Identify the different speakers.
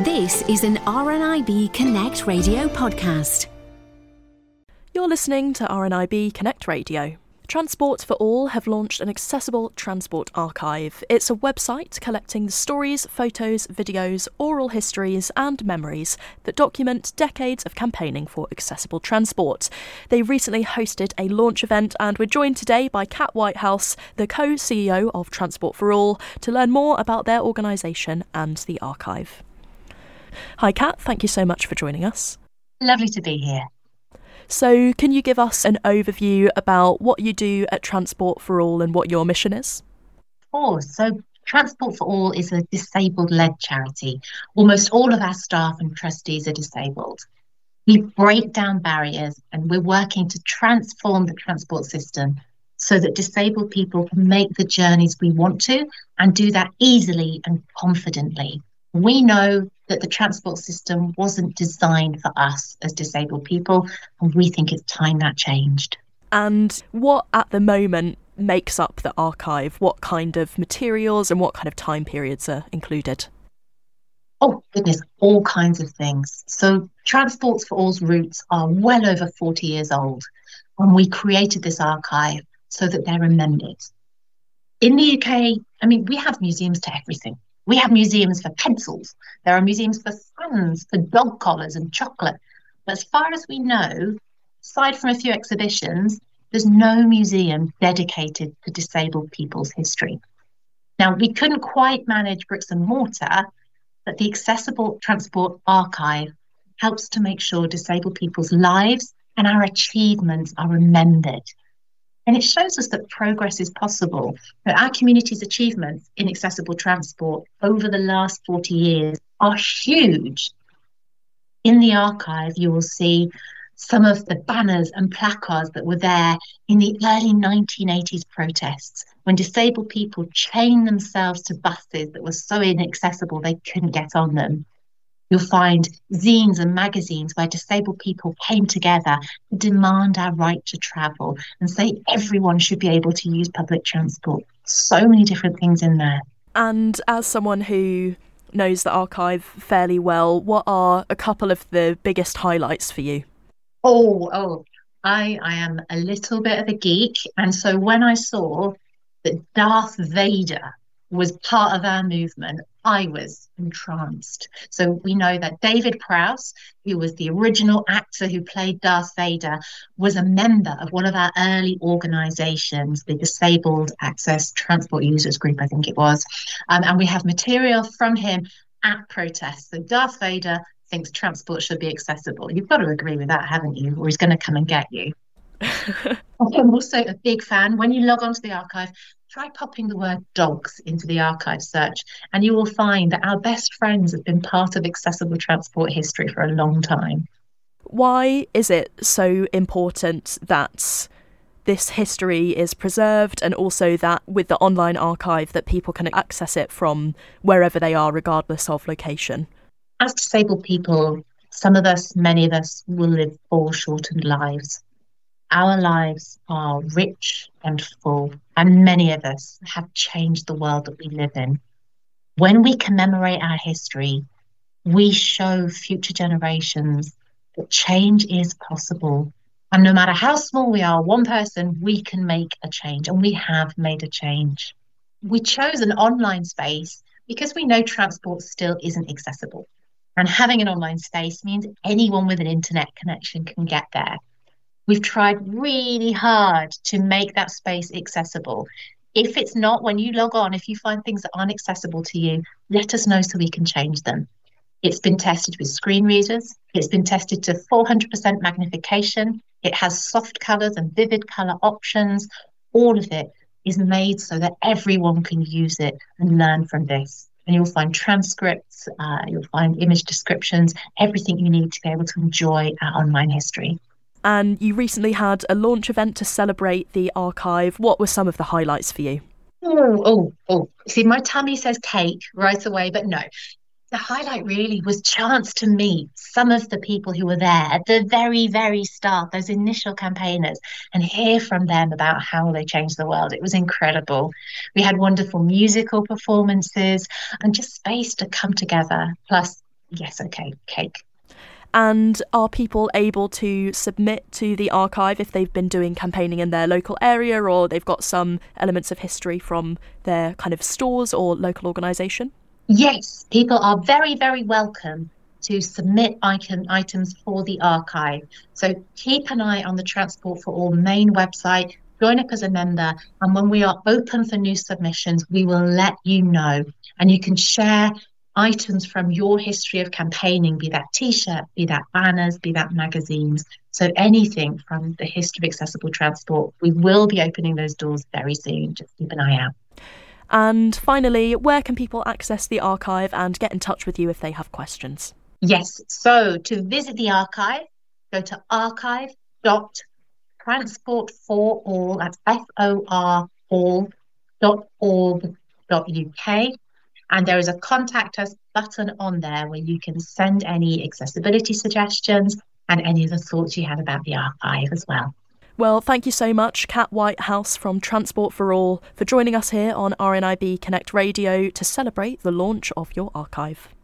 Speaker 1: This is an RNIB Connect Radio podcast.
Speaker 2: You're listening to RNIB Connect Radio. Transport for All have launched an accessible transport archive. It's a website collecting the stories, photos, videos, oral histories and memories that document decades of campaigning for accessible transport. They recently hosted a launch event and we're joined today by Kat Whitehouse, the co-CEO of Transport for All, to learn more about their organisation and the archive. Hi Kat, thank you so much for joining us.
Speaker 3: Lovely to be here.
Speaker 2: So can you give us an overview about what you do at Transport for All and what your mission is?
Speaker 3: Of course. So Transport for All is a disabled-led charity. Almost all of our staff and trustees are disabled. We break down barriers and we're working to transform the transport system so that disabled people can make the journeys we want to and do that easily and confidently. We know that the transport system wasn't designed for us as disabled people, and we think it's time that changed.
Speaker 2: And what at the moment makes up the archive? What kind of materials and what kind of time periods are included?
Speaker 3: Oh, goodness, all kinds of things. So Transport for All's roots are well over 40 years old, and we created this archive so that they're remembered. In the UK, we have museums to everything. We have museums for pencils. There are museums for fans, for dog collars and chocolate. But as far as we know, aside from a few exhibitions, there's no museum dedicated to disabled people's history. Now, we couldn't quite manage bricks and mortar, but the Accessible Transport Archive helps to make sure disabled people's lives and our achievements are remembered. And it shows us that progress is possible. That our community's achievements in accessible transport over the last 40 years are huge. In the archive, you will see some of the banners and placards that were there in the early 1980s protests, when disabled people chained themselves to buses that were so inaccessible they couldn't get on them. You'll find zines and magazines where disabled people came together to demand our right to travel and say everyone should be able to use public transport. So many different things in there.
Speaker 2: And as someone who knows the archive fairly well, what are a couple of the biggest highlights for you?
Speaker 3: I am a little bit of a geek. And so when I saw that Darth Vader was part of our movement, I was entranced. So we know that David Prowse, who was the original actor who played Darth Vader, was a member of one of our early organisations, the Disabled Access Transport Users Group, I think it was. And we have material from him at protests. So Darth Vader thinks transport should be accessible. You've got to agree with that, haven't you? Or he's going to come and get you. I'm also a big fan. When you log onto the archive, try popping the word dogs into the archive search and you will find that our best friends have been part of accessible transport history for a long time.
Speaker 2: Why is it so important that this history is preserved and also that with the online archive that people can access it from wherever they are, regardless of location?
Speaker 3: As disabled people, some of us, many of us, will live foreshortened lives. Our lives are rich and full, and many of us have changed the world that we live in. When we commemorate our history, we show future generations that change is possible. And no matter how small we are, one person, we can make a change, and we have made a change. We chose an online space because we know transport still isn't accessible. And having an online space means anyone with an internet connection can get there. We've tried really hard to make that space accessible. If it's not, when you log on, if you find things that aren't accessible to you, let us know so we can change them. It's been tested with screen readers. It's been tested to 400% magnification. It has soft colours and vivid colour options. All of it is made so that everyone can use it and learn from this. And you'll find transcripts, you'll find image descriptions, everything you need to be able to enjoy our online history.
Speaker 2: And you recently had a launch event to celebrate the archive. What were some of the highlights for you?
Speaker 3: See, my tummy says cake right away, but no. The highlight really was chance to meet some of the people who were there at the very, very start, those initial campaigners, and hear from them about how they changed the world. It was incredible. We had wonderful musical performances and just space to come together. Plus, Yes, okay, cake.
Speaker 2: And are people able to submit to the archive if they've been doing campaigning in their local area, or they've got some elements of history from their kind of stores or local organisation?
Speaker 3: Yes, people are very, very welcome to submit items for the archive. So keep an eye on the Transport for All main website, join up as a member, and when we are open for new submissions, we will let you know. And you can share items from your history of campaigning, be that T-shirt, be that banners, be that magazines. So anything from the history of accessible transport. We will be opening those doors very soon. Just keep an eye out.
Speaker 2: And finally, where can people access the archive and get in touch with you if they have questions?
Speaker 3: Yes, so to visit the archive, go to archive.transportforall, that's FOR.org.uk. And there is a contact us button on there where you can send any accessibility suggestions and any of the thoughts you have about the archive as well.
Speaker 2: Well, thank you so much, Kat Whitehouse from Transport for All, for joining us here on RNIB Connect Radio to celebrate the launch of your archive.